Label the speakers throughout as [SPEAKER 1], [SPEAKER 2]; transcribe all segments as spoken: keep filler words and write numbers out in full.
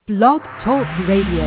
[SPEAKER 1] Blog Talk Radio.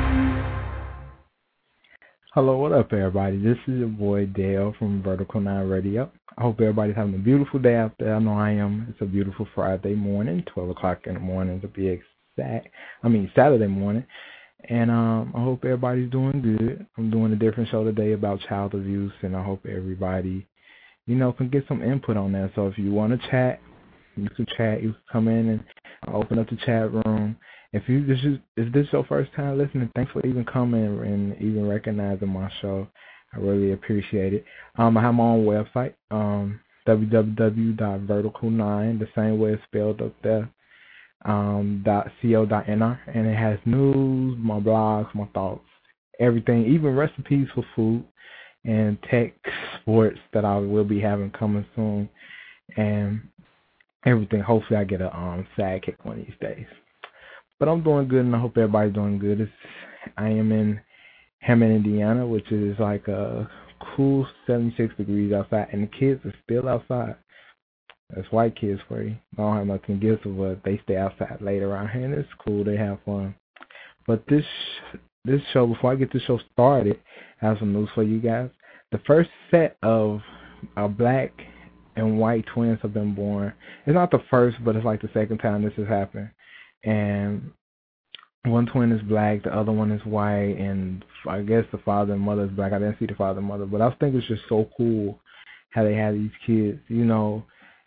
[SPEAKER 2] Hello, what up, everybody? This is your boy Dale from Vertical Nine Radio. I hope everybody's having a beautiful day out there. I know I am. It's a beautiful Friday morning, twelve o'clock in the morning to be exact. I mean, Saturday morning. And um, I hope everybody's doing good. I'm doing a different show today about child abuse, and I hope everybody, you know, can get some input on that. So if you want to chat, you can chat. You can come in and open up the chat room. If you this is if this is your first time listening, thanks for even coming and even recognizing my show. I really appreciate it. Um, I have my own website, um, w w w dot vertical nine, the same way it's spelled up there, um, dot co dot n r, and it has news, my blogs, my thoughts, everything, even recipes for food and tech, sports that I will be having coming soon, and everything. Hopefully, I get a um sidekick one of these days. But I'm doing good, and I hope everybody's doing good. It's, I am in Hammond, Indiana, which is like a cool seventy-six degrees outside, and the kids are still outside. That's white kids for you. I don't have nothing against them, but they stay outside late around here, and it's cool. They have fun. But this this show, before I get the show started, I have some news for you guys. The first set of uh, black and white twins have been born. It's not the first, but it's like the second time this has happened. And one twin is black, the other one is white, and I guess the father and mother is black. I didn't see the father and mother, but I think it's just so cool how they have these kids, you know,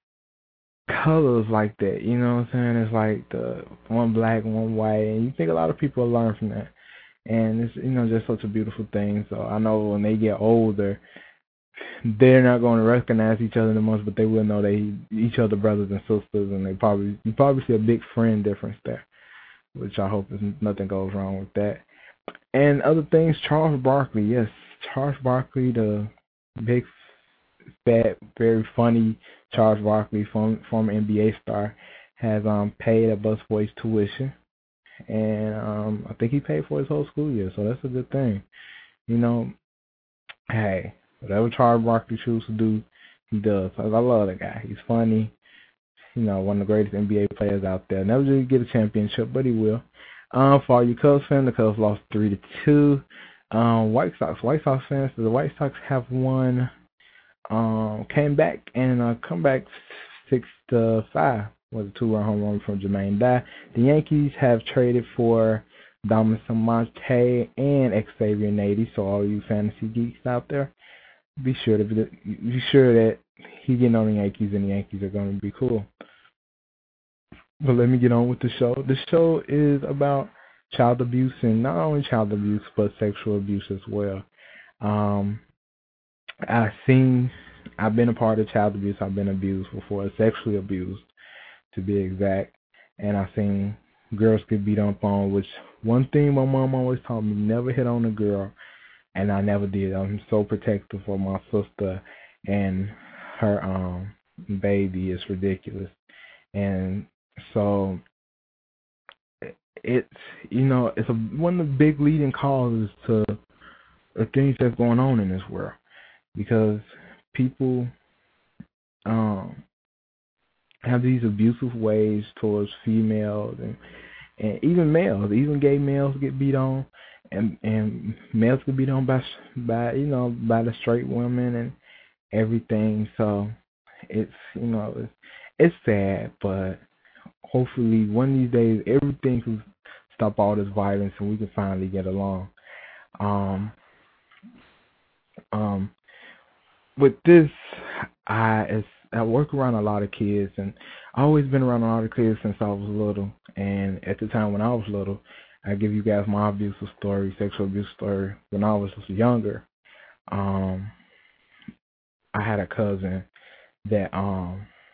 [SPEAKER 2] colors like that, you know what I'm saying? It's like the one black, one white, and you think a lot of people will learn from that. And it's, you know, just such a beautiful thing. So I know when they get older, they're not going to recognize each other the most, but they will know they each other brothers and sisters, and they probably you probably see a big friend difference there, which I hope is nothing goes wrong with that. And other things, Charles Barkley, yes, Charles Barkley, the big, fat, very funny Charles Barkley, form, former N B A star, has um paid a busboy's tuition, and um I think he paid for his whole school year, so that's a good thing. You know, hey, whatever Charles Barkley chooses to do, he does. I love the guy. He's funny. You know, one of the greatest N B A players out there. Never did get a championship, but he will. Um, for all you Cubs fans, the Cubs lost three to two. Um, White Sox, White Sox fans, the White Sox have won. Um, came back and uh, come back six to five was a two-run home run from Jermaine Dye. The Yankees have traded for Domingo Marte and Xavier Nady. So all you fantasy geeks out there, be sure to be, be sure that he's getting on the Yankees, and the Yankees are going to be cool. But let me get on with the show. The show is about child abuse, and not only child abuse, but sexual abuse as well. Um, I've seen, I've been a part of child abuse. I've been abused before, sexually abused, to be exact. And I've seen girls get beat up on, which one thing my mom always taught me, never hit on a girl, and I never did. I'm so protective for my sister and her um baby. It's ridiculous. And so it's, you know, it's a, one of the big leading causes to the things that's going on in this world, because people um, have these abusive ways towards females and, and even males. Even gay males get beat on, and and males get beat on by by you know by the straight women and everything. So it's, you know, it's, it's sad, but hopefully one of these days everything can stop all this violence and we can finally get along. Um, um, with this, I as I work around a lot of kids, and I've always been around a lot of kids since I was little. And at the time when I was little, I give you guys my abusive story, sexual abuse story. When I was younger, um, I had a cousin that um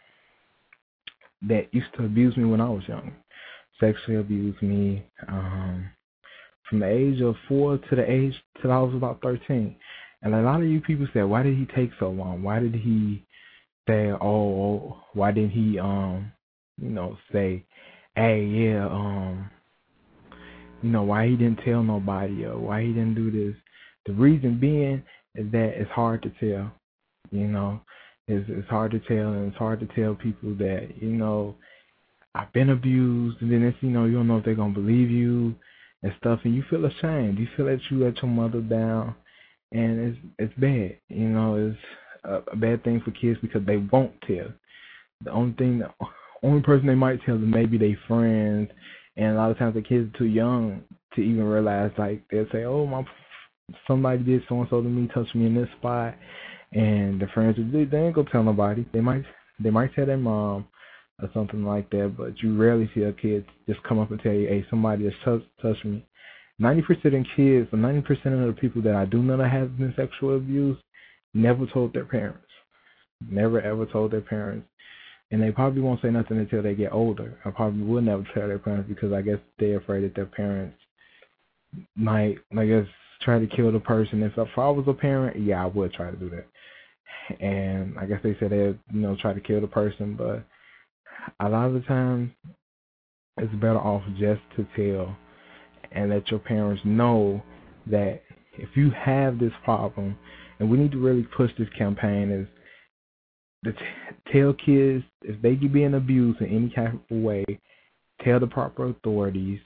[SPEAKER 2] that used to abuse me when I was young, sexually abused me um, from the age of four to the age till I was about thirteen. And a lot of you people said, why did he take so long? Why did he say, oh, why didn't he, um, you know, say, hey, yeah, um, you know, why he didn't tell nobody, or why he didn't do this? The reason being is that it's hard to tell, you know. It's, it's hard to tell, and it's hard to tell people that, you know, I've been abused, and then it's, you know, you don't know if they're gonna believe you and stuff, and you feel ashamed. You feel that you let your mother down, and it's it's bad. You know, it's a, a bad thing for kids because they won't tell. The only thing, the only person they might tell is maybe they friends, and a lot of times the kids are too young to even realize. Like they'll say, "Oh, my somebody did so and so to me, touched me in this spot," and the friends they, they ain't gonna tell nobody. They might they might tell their mom or something like that, but you rarely see a kid just come up and tell you, "Hey, somebody just touched touched me." Ninety percent of kids, or ninety percent of the people that I do know that have been sexual abuse, never told their parents. Never ever told their parents. And they probably won't say nothing until they get older. I probably will never tell their parents because I guess they're afraid that their parents might, I guess, try to kill the person. If, if I was a parent, yeah, I would try to do that. And I guess they said they'd, you know, try to kill the person. But a lot of the time, it's better off just to tell and let your parents know that if you have this problem, and we need to really push this campaign, is to t- tell kids if they get being abused in any type of way, tell the proper authorities,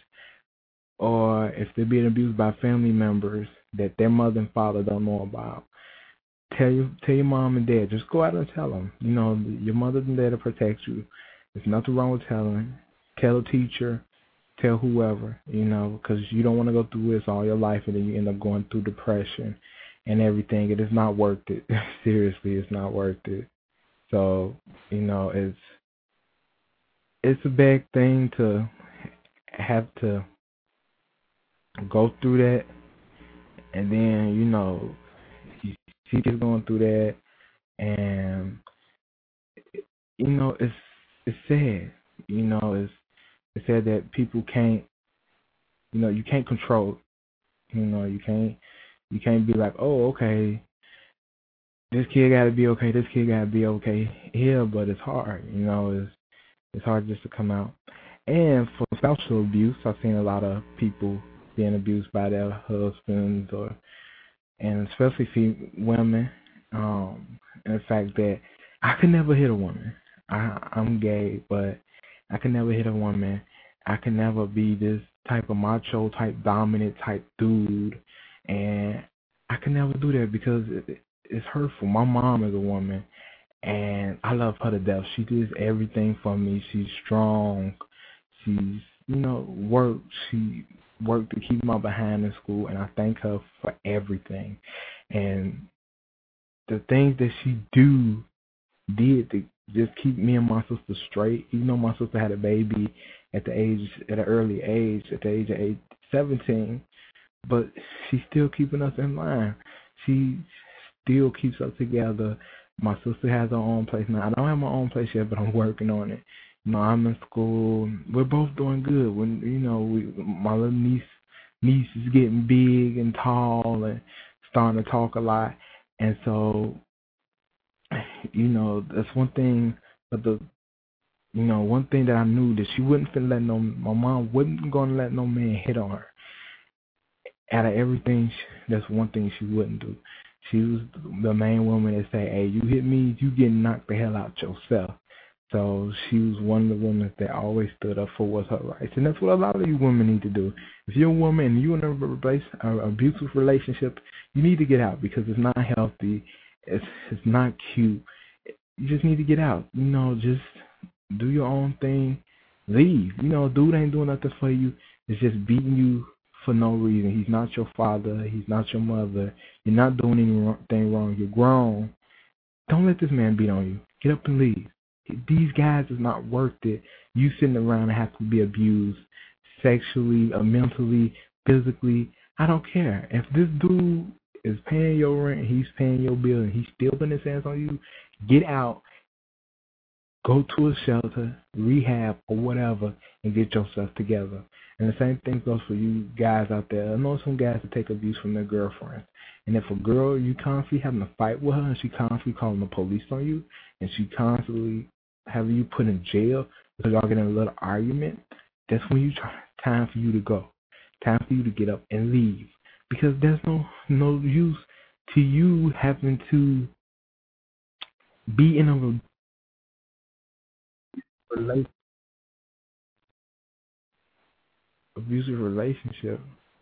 [SPEAKER 2] or if they're being abused by family members that their mother and father don't know about. Tell your tell your mom and dad. Just go out and tell them. You know, your mother and dad will protect you. There's nothing wrong with telling. Tell a teacher. Tell whoever. You know, because you don't want to go through this all your life and then you end up going through depression and everything. It is not worth it. Seriously, it's not worth it. So, you know, it's it's a big thing to have to go through that, and then, you know, you see kids going through that, and you know, it's it's sad. You know, it's it's sad that people can't, you know, you can't control it. You know, you can't you can't be like, oh, okay, this kid got to be okay, this kid got to be okay here, but it's hard. You know, it's it's hard just to come out. And for spousal abuse, I've seen a lot of people being abused by their husbands, or and especially fem- women. Um, and the fact that I could never hit a woman. I, I'm gay, but I could never hit a woman. I could never be this type of macho, type dominant type dude, and I could never do that because it, it's hurtful. My mom is a woman, and I love her to death. She does everything for me. She's strong. She's, you know, worked. She worked to keep my behind in school, and I thank her for everything. And the things that she do did to just keep me and my sister straight. Even though my sister had a baby at the age, at an early age, at the age of eight, seventeen, but she's still keeping us in line. She still keeps us together. My sister has her own place now. I don't have my own place yet, but I'm working on it. You know, I'm in school. We're both doing good. When you know, we, my little niece niece is getting big and tall and starting to talk a lot, and so you know that's one thing. But the you know one thing that I knew that she wouldn't finna let no my mom wasn't gonna let no man hit on her. Out of everything, that's one thing she wouldn't do. She was the main woman that say, "Hey, you hit me, you get knocked the hell out yourself." So she was one of the women that always stood up for what's her rights, and that's what a lot of you women need to do. If you're a woman and you're in a replace an abusive relationship, you need to get out because it's not healthy. It's it's not cute. You just need to get out. You know, just do your own thing. Leave. You know, dude ain't doing nothing for you. It's just beating you for no reason. He's not your father. He's not your mother. You're not doing anything wrong. You're grown. Don't let this man beat on you. Get up and leave. These guys is not worth it. You sitting around and have to be abused sexually, or mentally, physically. I don't care. If this dude is paying your rent, he's paying your bill, and he's still putting his hands on you, get out. Go to a shelter, rehab, or whatever, and get yourself together. And the same thing goes for you guys out there. I know some guys that take abuse from their girlfriends. And if a girl, you constantly having a fight with her, and she constantly calling the police on you, and she constantly having you put in jail because y'all getting a little argument, that's when you try. Time for you to go. Time for you to get up and leave. Because there's no no use to you having to be in a relationship abusive relationship.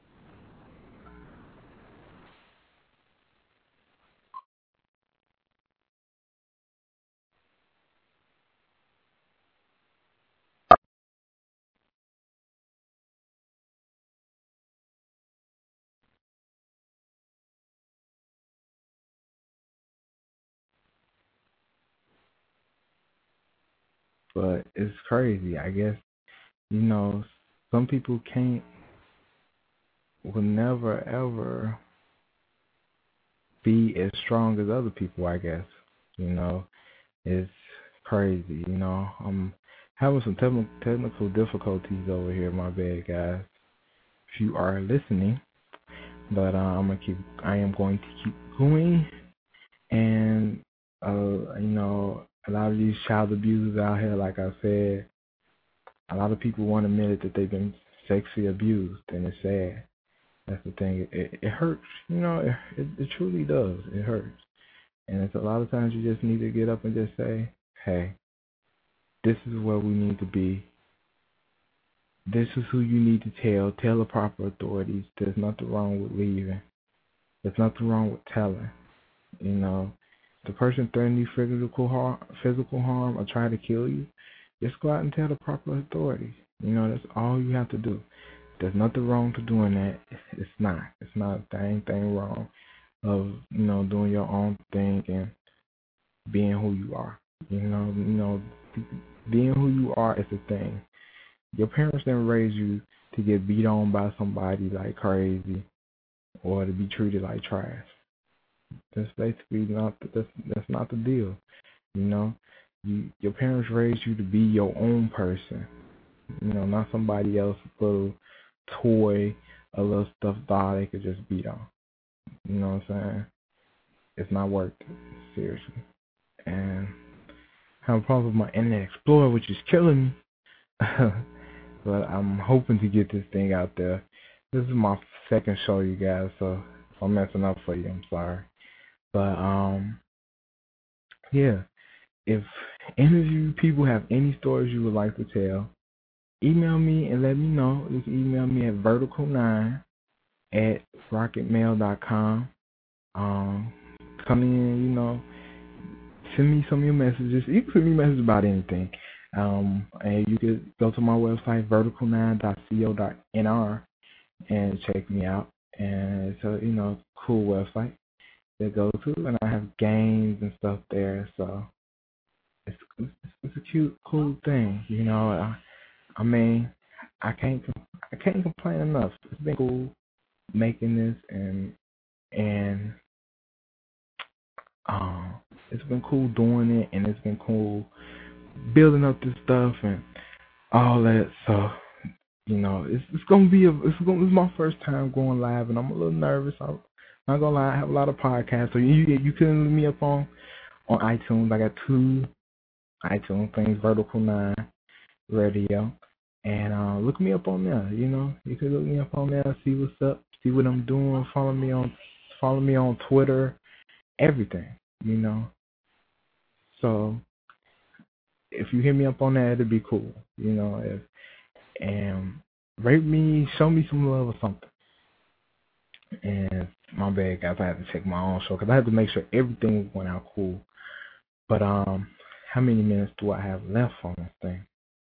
[SPEAKER 2] But it's crazy. I guess, you know, some people can't, will never, ever be as strong as other people, I guess. You know, it's crazy. You know, I'm having some te- technical difficulties over here. My bad, guys. If you are listening, but uh, I'm gonna keep. I am going to keep going, and uh, you know, a lot of these child abusers out here, like I said, a lot of people won't admit it that they've been sexually abused, and it's sad. That's the thing. It, it hurts. You know, it, it it truly does. It hurts. And it's a lot of times you just need to get up and just say, hey, this is where we need to be. This is who you need to tell. Tell the proper authorities. There's nothing wrong with leaving. There's nothing wrong with telling. You know, if the person threatening you physical harm, physical harm or try to kill you, just go out and tell the proper authorities. You know, that's all you have to do. There's nothing wrong to doing that. It's not. It's not a thing, thing wrong of, you know, doing your own thing and being who you are. You know, you know, being who you are is the thing. Your parents didn't raise you to get beat on by somebody like crazy or to be treated like trash. That's basically not that's that's not the deal. You know, you your parents raised you to be your own person. You know, not somebody else's little toy, a little stuffed doll they could just beat on. You know what I'm saying? It's not worth it, seriously. And I have a problem with my Internet Explorer, which is killing me. But I'm hoping to get this thing out there. This is my second show, you guys, so if I'm messing up for you, I'm sorry. But, um, yeah, if any of you people have any stories you would like to tell, email me and let me know. Just email me at vertical nine at rocketmail dot com. Um, come in, you know, send me some of your messages. You can send me messages about anything. Um, and you could go to my website, vertical nine dot co dot n r, and check me out. And it's a, you know, cool website to go to. And I have games and stuff there. So it's, it's, it's a cute, cool thing. You know, I, I mean, I can't, I can't complain enough. It's been cool making this and, and, um, it's been cool doing it, and it's been cool building up this stuff and all that. So, you know, it's it's gonna be a it's gonna it's my first time going live, and I'm a little nervous. I'm not gonna lie, I have a lot of podcasts, so you you can look me up on on iTunes. I got two iTunes things, Vertical Nine Radio, and uh, look me up on there. You know, you can look me up on there, see what's up, see what I'm doing. Follow me on follow me on Twitter, everything. You know, so if you hit me up on that, it'd be cool. You know, if and rate me, show me some love or something. And my bad, guys, I had to check my own show because I had to make sure everything went out cool. But um, how many minutes do I have left on this thing?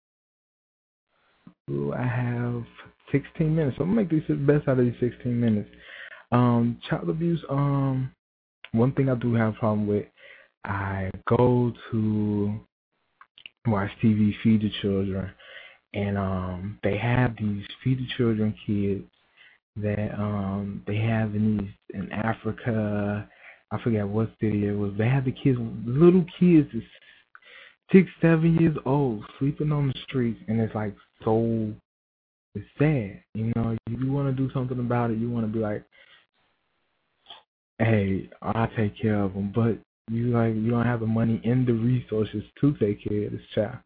[SPEAKER 2] Ooh, I have sixteen minutes. So I'm gonna make this the best out of these sixteen minutes. Um, child abuse. Um, one thing I do have a problem with. I go to watch T V, feed the children, and um, they have these feed the children kids that um they have in these in Africa. I forget what city it was. They have the kids, little kids, is six, seven years old, sleeping on the streets, and it's like so. It's sad, you know. You want to do something about it. You want to be like, hey, I'll take care of them, but you like you don't have the money and the resources to take care of this child.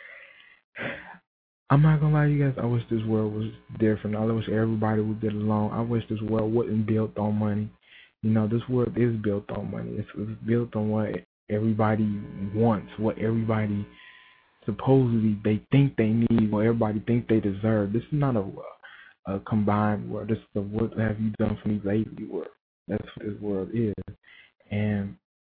[SPEAKER 2] I'm not gonna lie to you guys, I wish this world was different. I wish everybody would get along. I wish this world wasn't built on money. You know, this world is built on money. It's, it's built on what everybody wants, what everybody supposedly they think they need, what everybody think they deserve. This is not a a combined world. This is the what have you done for me lately world. That's what this world is. And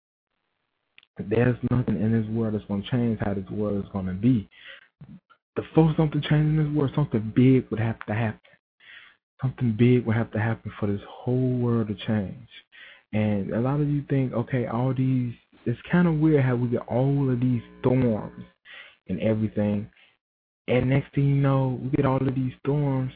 [SPEAKER 2] there's nothing in this world that's going to change how this world is going to be. Before something changes in this world, something big would have to happen. Something big would have to happen for this whole world to change. And a lot of you think, okay, all these, it's kind of weird how we get all of these storms and everything. And next thing you know, we get all of these storms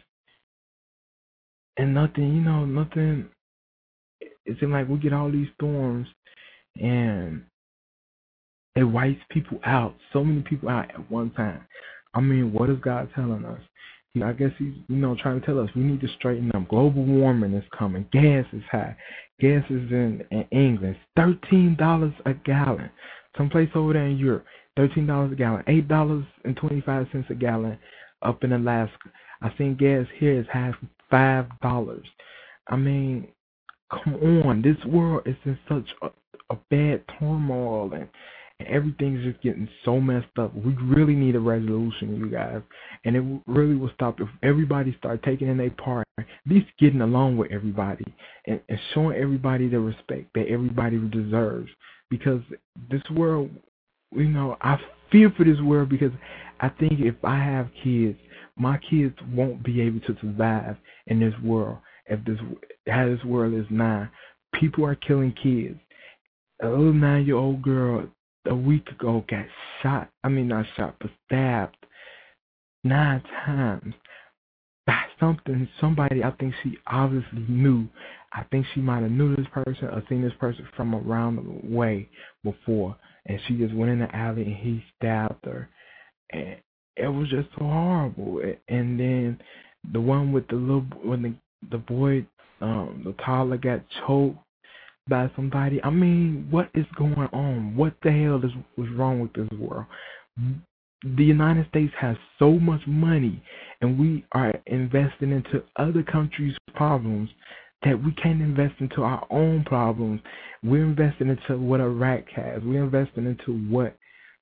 [SPEAKER 2] and nothing, you know, nothing. It seems like we get all these storms and it wipes people out, so many people out at one time. I mean, what is God telling us? He, I guess he's, you know, trying to tell us we need to straighten up. Global warming is coming. Gas is high. Gas is in, in England, thirteen dollars a gallon. Someplace over there in Europe, thirteen dollars a gallon. eight dollars and twenty-five cents a gallon up in Alaska. I seen gas here is half five dollars. I mean, come on. This world is in such a, a bad turmoil and And everything's just getting so messed up. We really need a resolution, you guys. And it really will stop if everybody start taking in their part, at least getting along with everybody and, and showing everybody the respect that everybody deserves. Because this world, you know, I fear for this world because I think if I have kids, my kids won't be able to survive in this world. If this, how this world is now, people are killing kids. A little nine-year-old girl a week ago got shot. I mean, not shot, but stabbed nine times by something. Somebody, I think she obviously knew. I think she might have knew this person or seen this person from around the way before. And she just went in the alley and he stabbed her. And it was just so horrible. And then the one with the little, when the, the boy, um, the toddler got choked by somebody. I mean, what is going on? What the hell is was wrong with this world? The United States has so much money, and we are investing into other countries' problems that we can't invest into our own problems. We're investing into what Iraq has. We're investing into what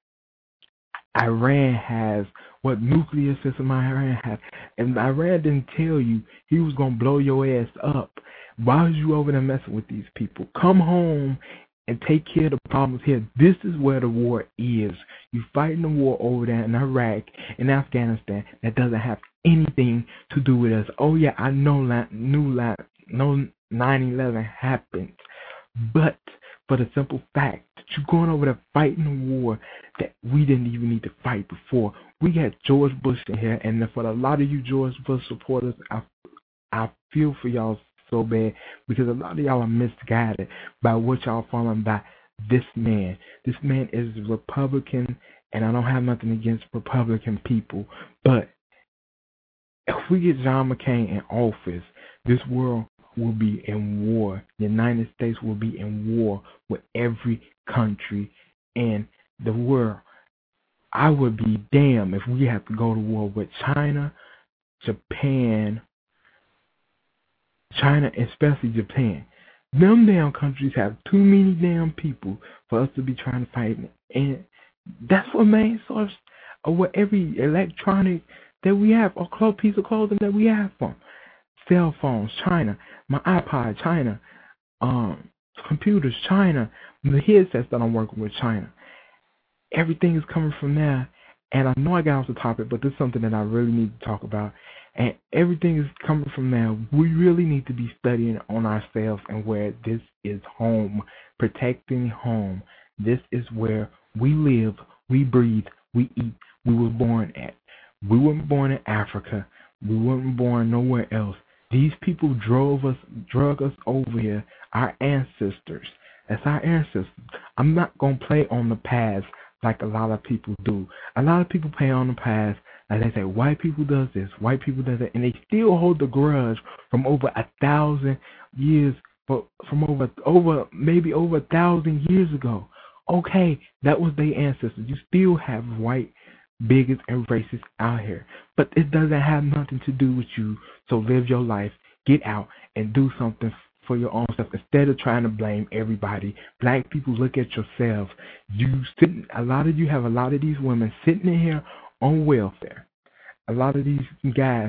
[SPEAKER 2] Iran has, what nuclear system Iran has. And Iran didn't tell you he was going to blow your ass up. Why was you over there messing with these people? Come home and take care of the problems here. This is where the war is. You're fighting the war over there in Iraq and Afghanistan that doesn't have anything to do with us. Oh, yeah, I know new no nine eleven happened, but for the simple fact that you're going over there fighting a war that we didn't even need to fight before. We had George Bush in here, and for a lot of you George Bush supporters, I, I feel for y'all so bad because a lot of y'all are misguided by what y'all following by this man. This man is Republican, and I don't have nothing against Republican people, but if we get John McCain in office, this world will be in war. The United States will be in war with every country in the world. I would be damned if we have to go to war with China, Japan, China, especially Japan. Them damn countries have too many damn people for us to be trying to fight. And that's what main source of what every electronic that we have, or clothes, piece of clothing that we have from. Cell phones, China. My iPod, China. Um, computers, China. The headsets that I'm working with, China. Everything is coming from there. And I know I got off the topic, but this is something that I really need to talk about. And everything is coming from there. We really need to be studying on ourselves and where this is home, protecting home. This is where we live, we breathe, we eat. We were born at. We weren't born in Africa. We weren't born nowhere else. These people drove us, drug us over here. Our ancestors. That's our ancestors. I'm not going to play on the past like a lot of people do. A lot of people play on the past. Like they say, white people does this, white people does that, and they still hold the grudge from over a thousand years, but from over, over maybe over a thousand years ago. Okay, that was their ancestors. You still have white bigots and racists out here, but it doesn't have nothing to do with you. So live your life, get out, and do something for your own self instead of trying to blame everybody. Black people, look at yourselves. You sitting, a lot of you have a lot of these women sitting in here on welfare. A lot of these guys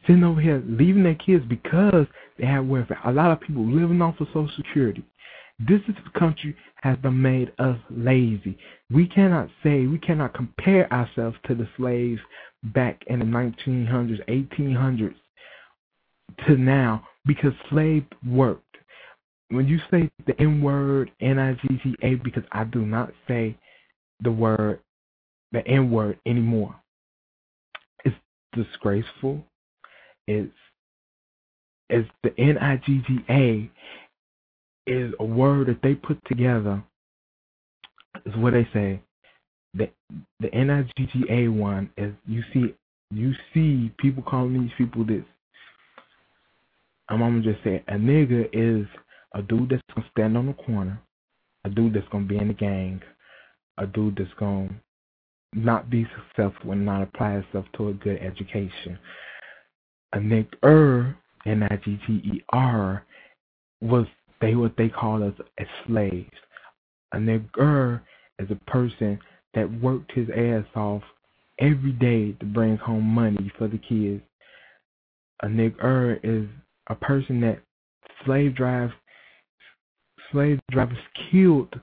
[SPEAKER 2] sitting over here leaving their kids because they have welfare. A lot of people living off of Social Security. This is the country has been made us lazy. We cannot say, we cannot compare ourselves to the slaves back in the nineteen hundreds, eighteen hundreds to now because slave worked. When you say the N word, N I G G A, because I do not say the word, the N word anymore. It's disgraceful. It's, it's the N I G G A is a word that they put together. Is what they say. The the N I G G A one is you see you see people calling these people this. I'm gonna just say a nigga is a dude that's gonna stand on the corner, a dude that's gonna be in the gang, a dude that's gonna not be successful and not apply himself to a good education. A nigger, N I G G E R, was they what they call us as slaves. A nigger is a person that worked his ass off every day to bring home money for the kids. A nigger is a person that slave drives slave drivers killed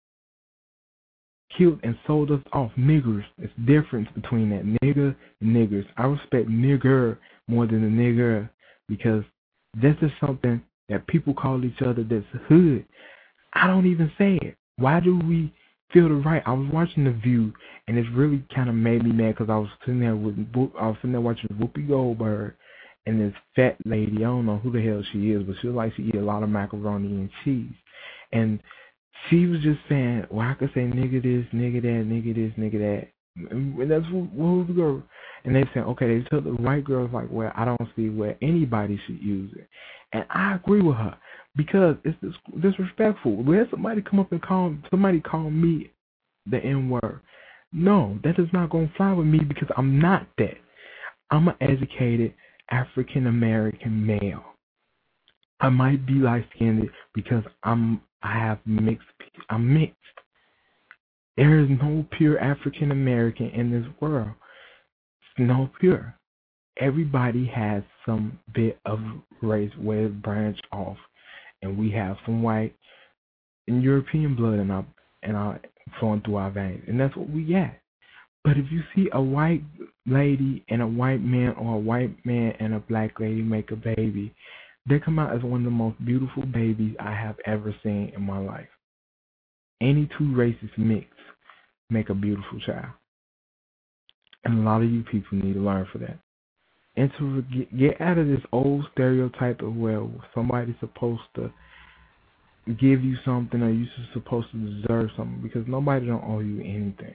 [SPEAKER 2] killed and sold us off. Niggers. It's difference between that nigger and niggers. I respect nigger more than a nigger because this is something that people call each other that's hood. I don't even say it. Why do we feel the right? I was watching The View and it's really kind of made me mad because I was sitting there with I was sitting there watching Whoopi Goldberg and this fat lady. I don't know who the hell she is, but she was like she eat a lot of macaroni and cheese. And she was just saying, well, I could say nigga this, nigga that, nigga this, nigga that. And that's what, what the girl. And they said, okay, they took the white girls like, well, I don't see where anybody should use it. And I agree with her because it's dis- disrespectful. Where somebody come up and call somebody call me the N word. No, that is not gonna fly with me because I'm not that. I'm an educated African American male. I might be light skinned because I'm I have mixed I'm mixed. There is no pure African American in this world. It's no pure. Everybody has some bit of race where it branch off, and we have some white and European blood in our in our flowing through our veins, and that's what we got. But if you see a white lady and a white man, or a white man and a black lady make a baby, they come out as one of the most beautiful babies I have ever seen in my life. Any two races mix make a beautiful child, and a lot of you people need to learn for that. And to get, get out of this old stereotype of where somebody's supposed to give you something or you're supposed to deserve something, because nobody don't owe you anything.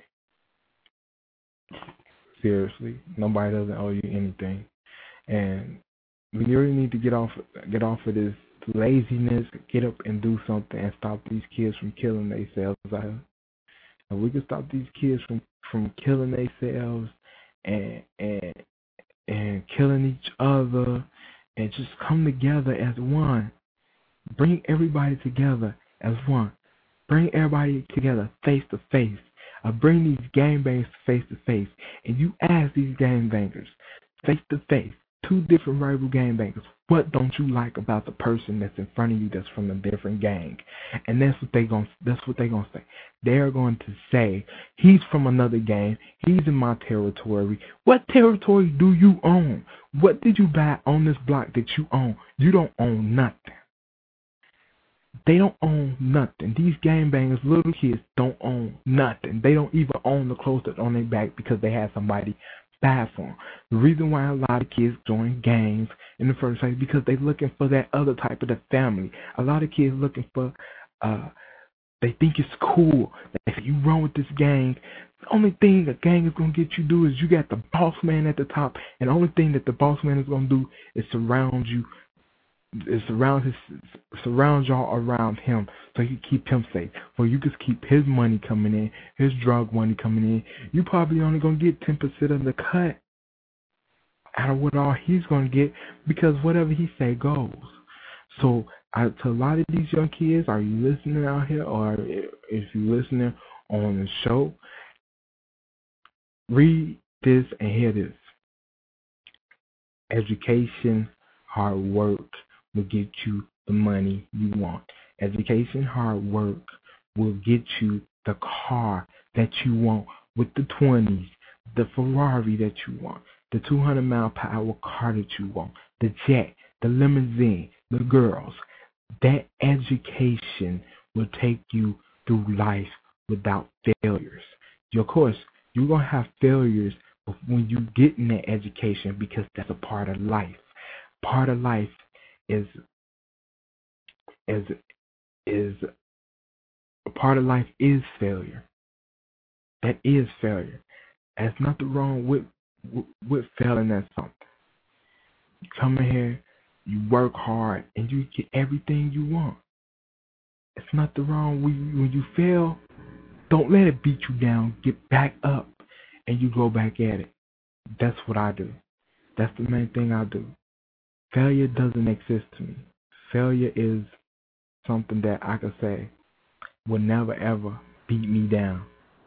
[SPEAKER 2] Seriously, nobody doesn't owe you anything. And we really need to get off get off of this laziness, get up and do something and stop these kids from killing themselves out here. And we can stop these kids from, from killing themselves and and and killing each other and just come together as one. Bring everybody together as one. Bring everybody together face to face. Uh, bring these gangbangers face to face. And you ask these gangbangers face to face, two different rival gangbangers, what don't you like about the person that's in front of you that's from a different gang? And that's what they going that's what they gonna say. They're going to say, he's from another gang, he's in my territory. What territory do you own? What did you buy on this block that you own? You don't own nothing. They don't own nothing. These gangbangers, little kids, don't own nothing. They don't even own the clothes that's on their back because they had somebody buy for them. The reason why a lot of kids join gangs in the first place is because they're looking for that other type of the family. A lot of kids looking for, uh, they think it's cool that if you run with this gang, the only thing a gang is going to get you do is you got the boss man at the top, and the only thing that the boss man is going to do is surround you Is surround his surround y'all around him so you keep him safe. So you just keep his money coming in, his drug money coming in. You probably only gonna get ten percent of the cut out of what all he's gonna get because whatever he say goes. So I, to a lot of these young kids, are you listening out here, or if you're listening on the show, read this and hear this. Education, hard work will get you the money you want. Education, hard work will get you the car that you want with the twenties, the Ferrari that you want, the two hundred mile per hour car that you want, the jet, the limousine, the girls. That education will take you through life without failures. Of course, you're going to have failures when you get in that education because that's a part of life. Part of life is is is a part of life is failure. That is failure. There's nothing wrong with with, with failing at something. You come in here, you work hard, and you get everything you want. It's nothing wrong when you, when you fail. Don't let it beat you down. Get back up, and you go back at it. That's what I do. That's the main thing I do. Failure doesn't exist to me. Failure is something that I can say will never ever beat me down.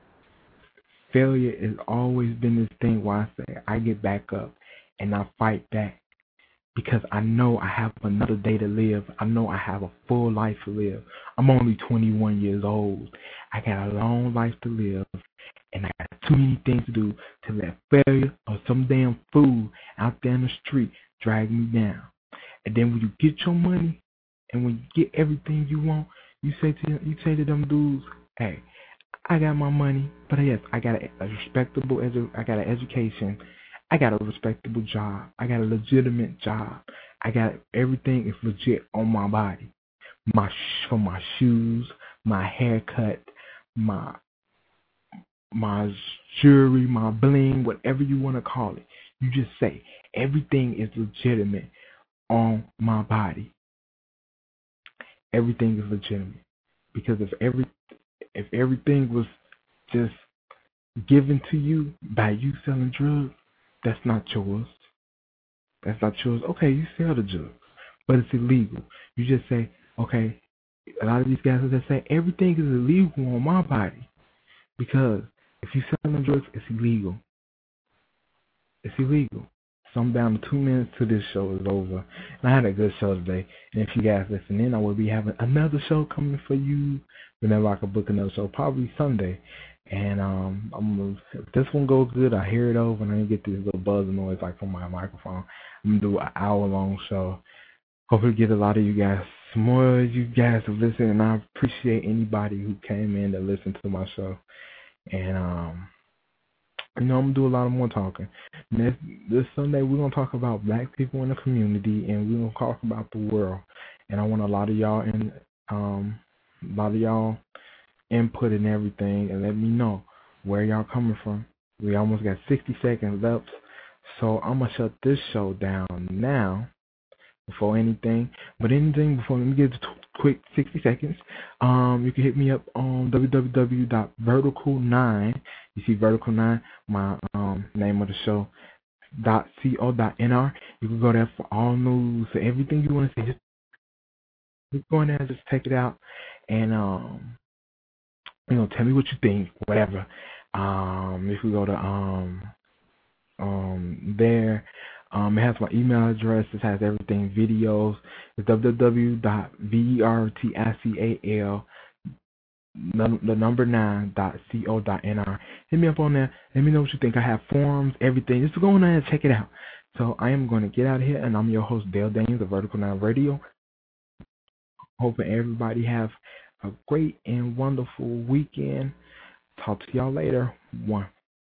[SPEAKER 2] Failure has always been this thing where I say I get back up and I fight back because I know I have another day to live. I know I have a full life to live. I'm only twenty-one years old. I got a long life to live, and I got too many things to do to let failure or some damn fool out there in the street drag me down. And then when you get your money and when you get everything you want, you say to you say to them dudes, "Hey, I got my money, but yes, I got a, a respectable, edu- I got an education, I got a respectable job, I got a legitimate job, I got everything is legit on my body, my sh- from my shoes, my haircut, my my jewelry, my bling, whatever you want to call it. You just say everything is legitimate on my body. Everything is legitimate because if every if everything was just given to you by you selling drugs, that's not yours. That's not yours. Okay, you sell the drugs, but it's illegal. You just say, okay, a lot of these guys just say everything is illegal on my body because if you selling drugs, it's illegal. It's illegal. So I'm down to two minutes till this show is over. And I had a good show today. And if you guys listen in, I will be having another show coming for you. Remember, I could book another show probably Sunday. And um, I'm gonna, if this one goes good, I hear it over and I get this little buzz noise like from my microphone. I'm going to do an hour long show. Hopefully get a lot of you guys, more of you guys to listen. And I appreciate anybody who came in to listen to my show. And um. You know, I'm going to do a lot of more talking. Next, this Sunday, we're going to talk about black people in the community, and we're going to talk about the world. And I want a lot of y'all in, um, a lot of y'all input and everything, and let me know where y'all coming from. We almost got sixty seconds left, so I'm going to shut this show down now before anything. But anything before, let me get a quick sixty seconds. Um, you can hit me up on w w w dot vertical nine. You see Vertical nine, my um name of the show, dot co dot nr. You can go there for all news, for everything you want to see. Just, just go in there and just check it out, and um, you know, tell me what you think, whatever. Um, if we go to um um there. Um, it has my email address. It has everything, videos. It's w w w dot vertical the number nine dot co dot nr. Hit me up on there. Let me know what you think. I have forums, everything. Just go on there and check it out. So I am going to get out of here, and I'm your host, Dale Daniels of Vertical nine Radio. Hoping everybody have a great and wonderful weekend. Talk to y'all later. One.